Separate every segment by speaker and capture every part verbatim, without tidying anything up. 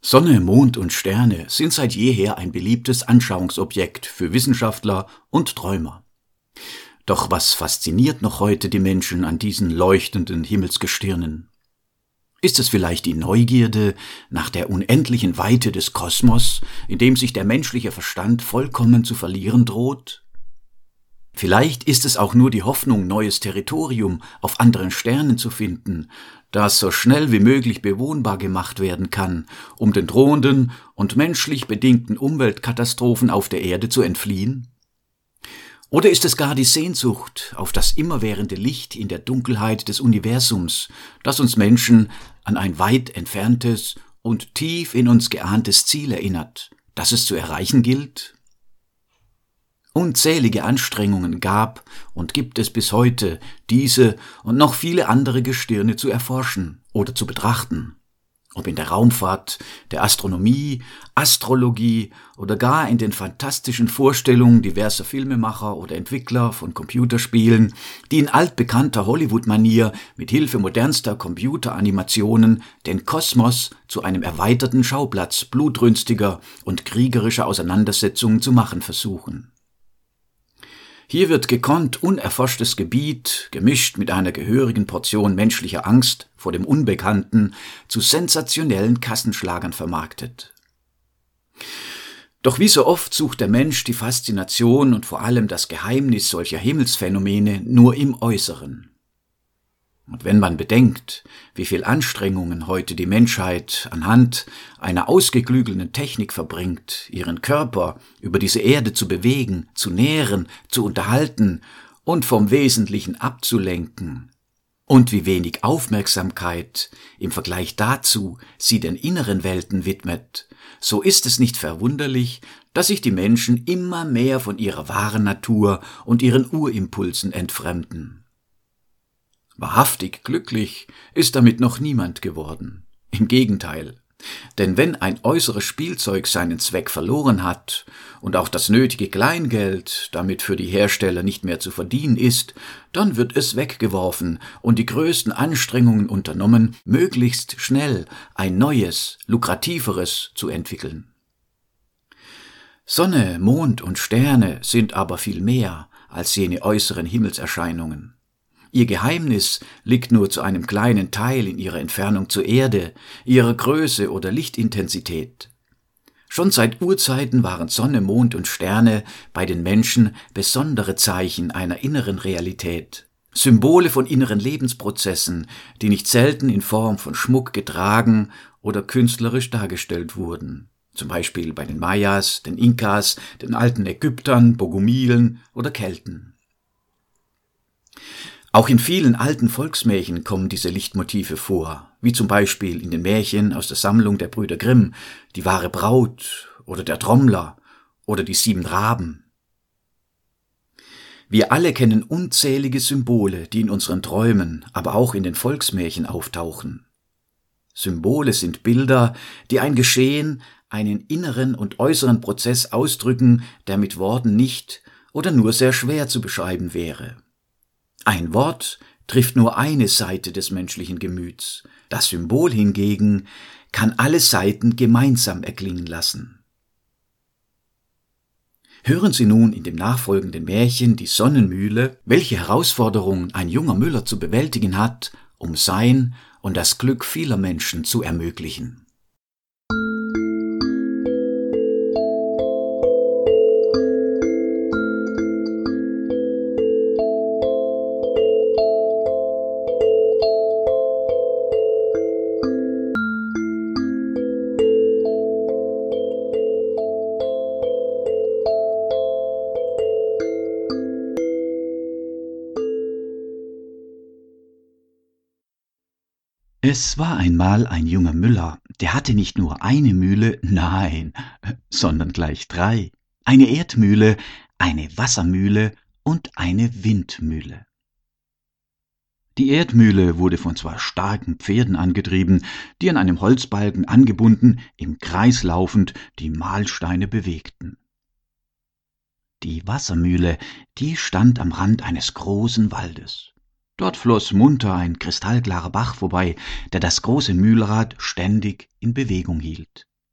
Speaker 1: Sonne, Mond und Sterne sind seit jeher ein beliebtes Anschauungsobjekt für Wissenschaftler und Träumer. Doch was fasziniert noch heute die Menschen an diesen leuchtenden Himmelsgestirnen? Ist es vielleicht die Neugierde nach der unendlichen Weite des Kosmos, in dem sich der menschliche Verstand vollkommen zu verlieren droht? Vielleicht ist es auch nur die Hoffnung, neues Territorium auf anderen Sternen zu finden, das so schnell wie möglich bewohnbar gemacht werden kann, um den drohenden und menschlich bedingten Umweltkatastrophen auf der Erde zu entfliehen? Oder ist es gar die Sehnsucht auf das immerwährende Licht in der Dunkelheit des Universums, das uns Menschen an ein weit entferntes und tief in uns geahntes Ziel erinnert, das es zu erreichen gilt? Unzählige Anstrengungen gab und gibt es bis heute, diese und noch viele andere Gestirne zu erforschen oder zu betrachten. Ob in der Raumfahrt, der Astronomie, Astrologie oder gar in den fantastischen Vorstellungen diverser Filmemacher oder Entwickler von Computerspielen, die in altbekannter Hollywood-Manier mit Hilfe modernster Computeranimationen den Kosmos zu einem erweiterten Schauplatz blutrünstiger und kriegerischer Auseinandersetzungen zu machen versuchen. Hier wird gekonnt unerforschtes Gebiet, gemischt mit einer gehörigen Portion menschlicher Angst vor dem Unbekannten, zu sensationellen Kassenschlagern vermarktet. Doch wie so oft sucht der Mensch die Faszination und vor allem das Geheimnis solcher Himmelsphänomene nur im Äußeren. Und wenn man bedenkt, wie viel Anstrengungen heute die Menschheit anhand einer ausgeklügelten Technik verbringt, ihren Körper über diese Erde zu bewegen, zu nähren, zu unterhalten und vom Wesentlichen abzulenken, und wie wenig Aufmerksamkeit im Vergleich dazu sie den inneren Welten widmet, so ist es nicht verwunderlich, dass sich die Menschen immer mehr von ihrer wahren Natur und ihren Urimpulsen entfremden. Wahrhaftig glücklich ist damit noch niemand geworden. Im Gegenteil. Denn wenn ein äußeres Spielzeug seinen Zweck verloren hat und auch das nötige Kleingeld damit für die Hersteller nicht mehr zu verdienen ist, dann wird es weggeworfen und die größten Anstrengungen unternommen, möglichst schnell ein neues, lukrativeres zu entwickeln. Sonne, Mond und Sterne sind aber viel mehr als jene äußeren Himmelserscheinungen. Ihr Geheimnis liegt nur zu einem kleinen Teil in ihrer Entfernung zur Erde, ihrer Größe oder Lichtintensität. Schon seit Urzeiten waren Sonne, Mond und Sterne bei den Menschen besondere Zeichen einer inneren Realität, Symbole von inneren Lebensprozessen, die nicht selten in Form von Schmuck getragen oder künstlerisch dargestellt wurden, zum Beispiel bei den Mayas, den Inkas, den alten Ägyptern, Bogomilen oder Kelten. Auch in vielen alten Volksmärchen kommen diese Lichtmotive vor, wie zum Beispiel in den Märchen aus der Sammlung der Brüder Grimm, die wahre Braut oder der Trommler oder die sieben Raben. Wir alle kennen unzählige Symbole, die in unseren Träumen, aber auch in den Volksmärchen auftauchen. Symbole sind Bilder, die ein Geschehen, einen inneren und äußeren Prozess ausdrücken, der mit Worten nicht oder nur sehr schwer zu beschreiben wäre. Ein Wort trifft nur eine Seite des menschlichen Gemüts, das Symbol hingegen kann alle Seiten gemeinsam erklingen lassen. Hören Sie nun in dem nachfolgenden Märchen die Sonnenmühle, welche Herausforderungen ein junger Müller zu bewältigen hat, um sein und das Glück vieler Menschen zu ermöglichen. Es war einmal ein junger Müller, der hatte nicht nur eine Mühle, nein, sondern gleich drei. Eine Erdmühle, eine Wassermühle und eine Windmühle. Die Erdmühle wurde von zwei starken Pferden angetrieben, die an einem Holzbalken angebunden, im Kreis laufend die Mahlsteine bewegten. Die Wassermühle, die stand am Rand eines großen Waldes. Dort floss munter ein kristallklarer Bach vorbei, der das große Mühlrad ständig in Bewegung hielt.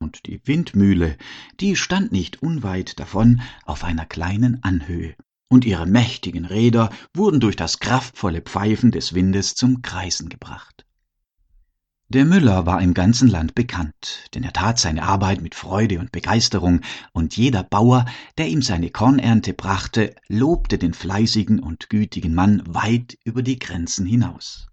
Speaker 1: und die Windmühle, die stand nicht unweit davon auf einer kleinen Anhöhe, und ihre mächtigen Räder wurden durch das kraftvolle Pfeifen des Windes zum Kreisen gebracht. Der Müller war im ganzen Land bekannt, denn er tat seine Arbeit mit Freude und Begeisterung, und jeder Bauer, der ihm seine Kornernte brachte, lobte den fleißigen und gütigen Mann weit über die Grenzen hinaus.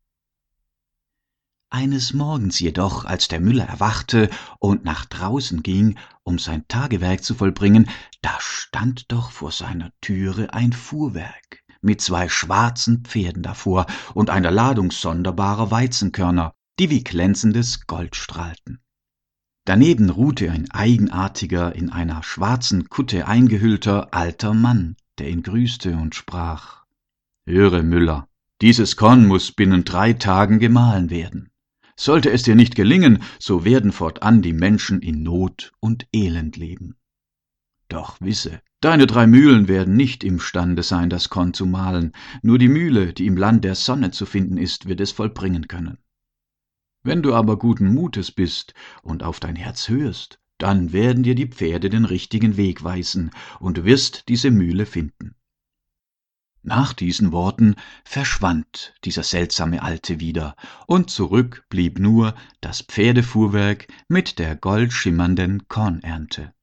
Speaker 1: Eines Morgens jedoch, als der Müller erwachte und nach draußen ging, um sein Tagewerk zu vollbringen, da stand doch vor seiner Türe ein Fuhrwerk mit zwei schwarzen Pferden davor und einer Ladung sonderbarer Weizenkörner, die wie glänzendes Gold strahlten. Daneben ruhte ein eigenartiger, in einer schwarzen Kutte eingehüllter alter Mann, der ihn grüßte und sprach: »Höre, Müller, dieses Korn muß binnen drei Tagen gemahlen werden. Sollte es dir nicht gelingen, so werden fortan die Menschen in Not und Elend leben. Doch wisse, deine drei Mühlen werden nicht imstande sein, das Korn zu mahlen, nur die Mühle, die im Land der Sonne zu finden ist, wird es vollbringen können. Wenn du aber guten Mutes bist und auf dein Herz hörst, dann werden dir die Pferde den richtigen Weg weisen, und du wirst diese Mühle finden.« Nach diesen Worten verschwand dieser seltsame Alte wieder, und zurück blieb nur das Pferdefuhrwerk mit der goldschimmernden Kornernte.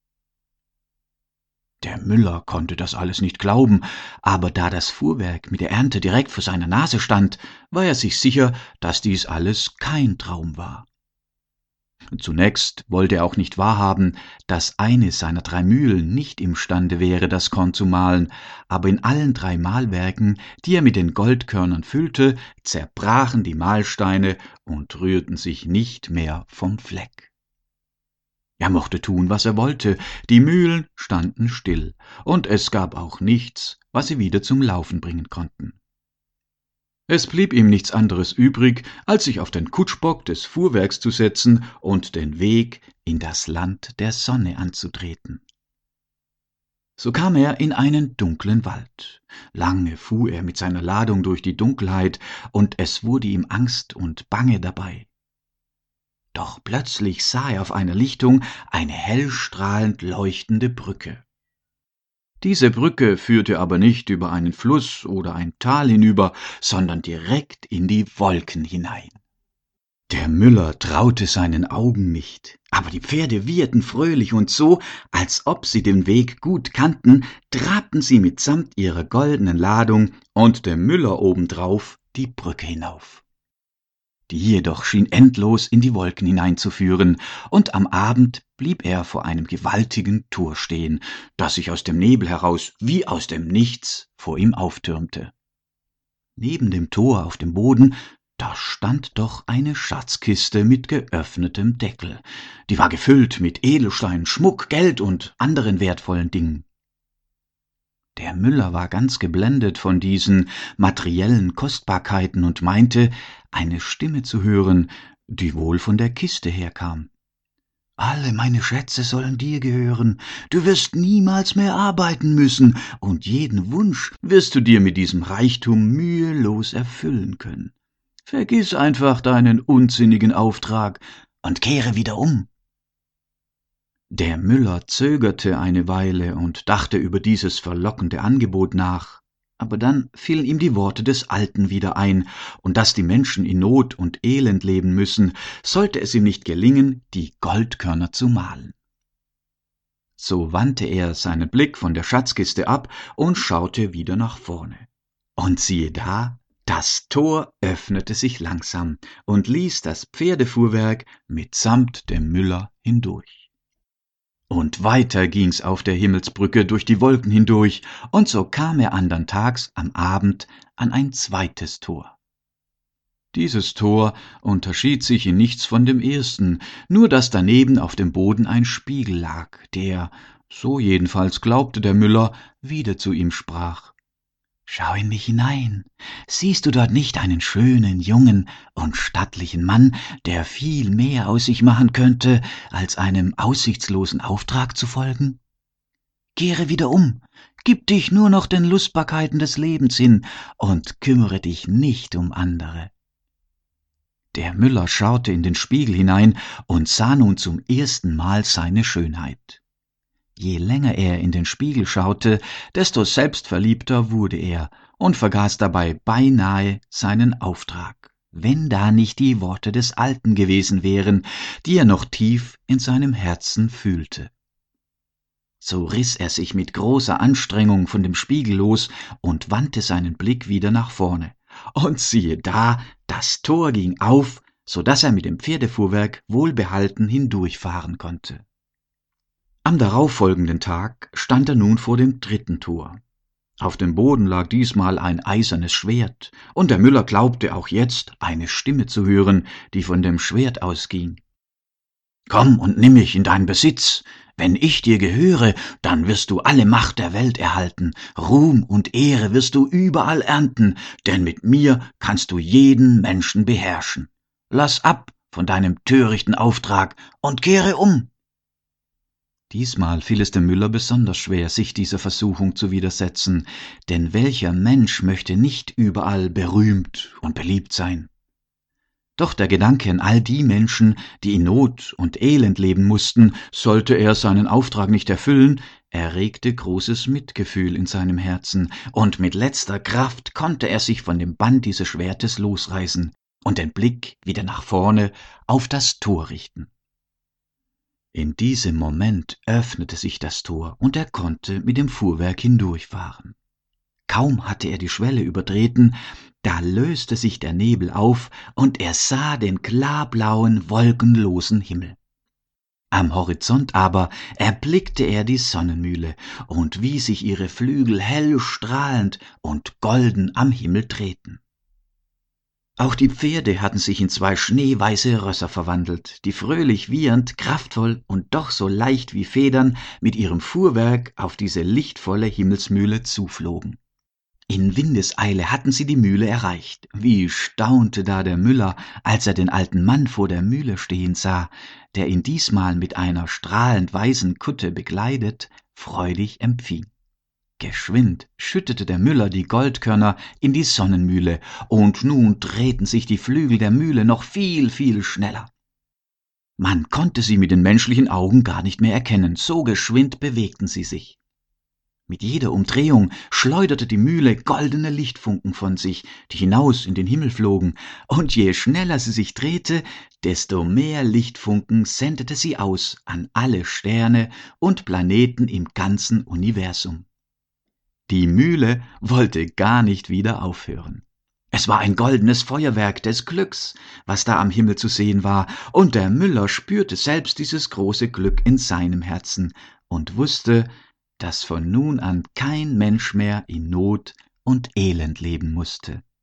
Speaker 1: Der Müller konnte das alles nicht glauben, aber da das Fuhrwerk mit der Ernte direkt vor seiner Nase stand, war er sich sicher, dass dies alles kein Traum war. Zunächst wollte er auch nicht wahrhaben, dass eine seiner drei Mühlen nicht imstande wäre, das Korn zu mahlen, aber in allen drei Mahlwerken, die er mit den Goldkörnern füllte, zerbrachen die Mahlsteine und rührten sich nicht mehr vom Fleck. Er mochte tun, was er wollte, die Mühlen standen still, und es gab auch nichts, was sie wieder zum Laufen bringen konnten. Es blieb ihm nichts anderes übrig, als sich auf den Kutschbock des Fuhrwerks zu setzen und den Weg in das Land der Sonne anzutreten. So kam er in einen dunklen Wald. Lange fuhr er mit seiner Ladung durch die Dunkelheit, und es wurde ihm Angst und Bange dabei. Doch plötzlich sah er auf einer Lichtung eine hellstrahlend leuchtende Brücke. Diese Brücke führte aber nicht über einen Fluss oder ein Tal hinüber, sondern direkt in die Wolken hinein. Der Müller traute seinen Augen nicht, aber die Pferde wieherten fröhlich, und so, als ob sie den Weg gut kannten, trabten sie mitsamt ihrer goldenen Ladung und dem Müller obendrauf die Brücke hinauf. Die jedoch schien endlos in die Wolken hineinzuführen, und am Abend blieb er vor einem gewaltigen Tor stehen, das sich aus dem Nebel heraus wie aus dem Nichts vor ihm auftürmte. Neben dem Tor auf dem Boden, da stand doch eine Schatzkiste mit geöffnetem Deckel. Die war gefüllt mit Edelsteinen, Schmuck, Geld und anderen wertvollen Dingen. Der Müller war ganz geblendet von diesen materiellen Kostbarkeiten und meinte, eine Stimme zu hören, die wohl von der Kiste herkam. »Alle meine Schätze sollen dir gehören, du wirst niemals mehr arbeiten müssen, und jeden Wunsch wirst du dir mit diesem Reichtum mühelos erfüllen können. Vergiss einfach deinen unsinnigen Auftrag und kehre wieder um.« Der Müller zögerte eine Weile und dachte über dieses verlockende Angebot nach, aber dann fielen ihm die Worte des Alten wieder ein, und dass die Menschen in Not und Elend leben müssen, sollte es ihm nicht gelingen, die Goldkörner zu mahlen. So wandte er seinen Blick von der Schatzkiste ab und schaute wieder nach vorne. Und siehe da, das Tor öffnete sich langsam und ließ das Pferdefuhrwerk mitsamt dem Müller hindurch. Und weiter ging's auf der Himmelsbrücke durch die Wolken hindurch, und so kam er andern Tags am Abend an ein zweites Tor. Dieses Tor unterschied sich in nichts von dem ersten, nur dass daneben auf dem Boden ein Spiegel lag, der, so jedenfalls glaubte der Müller, wieder zu ihm sprach: »Schau in mich hinein. Siehst du dort nicht einen schönen, jungen und stattlichen Mann, der viel mehr aus sich machen könnte, als einem aussichtslosen Auftrag zu folgen? Kehre wieder um, gib dich nur noch den Lustbarkeiten des Lebens hin und kümmere dich nicht um andere.« Der Müller schaute in den Spiegel hinein und sah nun zum ersten Mal seine Schönheit. Je länger er in den Spiegel schaute, desto selbstverliebter wurde er und vergaß dabei beinahe seinen Auftrag, wenn da nicht die Worte des Alten gewesen wären, die er noch tief in seinem Herzen fühlte. So riß er sich mit großer Anstrengung von dem Spiegel los und wandte seinen Blick wieder nach vorne. Und siehe da, das Tor ging auf, so daß er mit dem Pferdefuhrwerk wohlbehalten hindurchfahren konnte. Am darauffolgenden Tag stand er nun vor dem dritten Tor. Auf dem Boden lag diesmal ein eisernes Schwert, und der Müller glaubte auch jetzt eine Stimme zu hören, die von dem Schwert ausging. »Komm und nimm mich in deinen Besitz. Wenn ich dir gehöre, dann wirst du alle Macht der Welt erhalten, Ruhm und Ehre wirst du überall ernten, denn mit mir kannst du jeden Menschen beherrschen. Lass ab von deinem törichten Auftrag und kehre um.« Diesmal fiel es dem Müller besonders schwer, sich dieser Versuchung zu widersetzen, denn welcher Mensch möchte nicht überall berühmt und beliebt sein? Doch der Gedanke an all die Menschen, die in Not und Elend leben mussten, sollte er seinen Auftrag nicht erfüllen, erregte großes Mitgefühl in seinem Herzen, und mit letzter Kraft konnte er sich von dem Bann dieses Schwertes losreißen und den Blick wieder nach vorne auf das Tor richten. In diesem Moment öffnete sich das Tor, und er konnte mit dem Fuhrwerk hindurchfahren. Kaum hatte er die Schwelle übertreten, da löste sich der Nebel auf, und er sah den klarblauen, wolkenlosen Himmel. Am Horizont aber erblickte er die Sonnenmühle, und wie sich ihre Flügel hell strahlend und golden am Himmel drehten. Auch die Pferde hatten sich in zwei schneeweiße Rösser verwandelt, die fröhlich wiehernd, kraftvoll und doch so leicht wie Federn mit ihrem Fuhrwerk auf diese lichtvolle Himmelsmühle zuflogen. In Windeseile hatten sie die Mühle erreicht. Wie staunte da der Müller, als er den alten Mann vor der Mühle stehen sah, der ihn diesmal mit einer strahlend weißen Kutte bekleidet, freudig empfing. Geschwind schüttete der Müller die Goldkörner in die Sonnenmühle, und nun drehten sich die Flügel der Mühle noch viel, viel schneller. Man konnte sie mit den menschlichen Augen gar nicht mehr erkennen, so geschwind bewegten sie sich. Mit jeder Umdrehung schleuderte die Mühle goldene Lichtfunken von sich, die hinaus in den Himmel flogen, und je schneller sie sich drehte, desto mehr Lichtfunken sendete sie aus an alle Sterne und Planeten im ganzen Universum. Die Mühle wollte gar nicht wieder aufhören. Es war ein goldenes Feuerwerk des Glücks, was da am Himmel zu sehen war, und der Müller spürte selbst dieses große Glück in seinem Herzen und wusste, dass von nun an kein Mensch mehr in Not und Elend leben musste.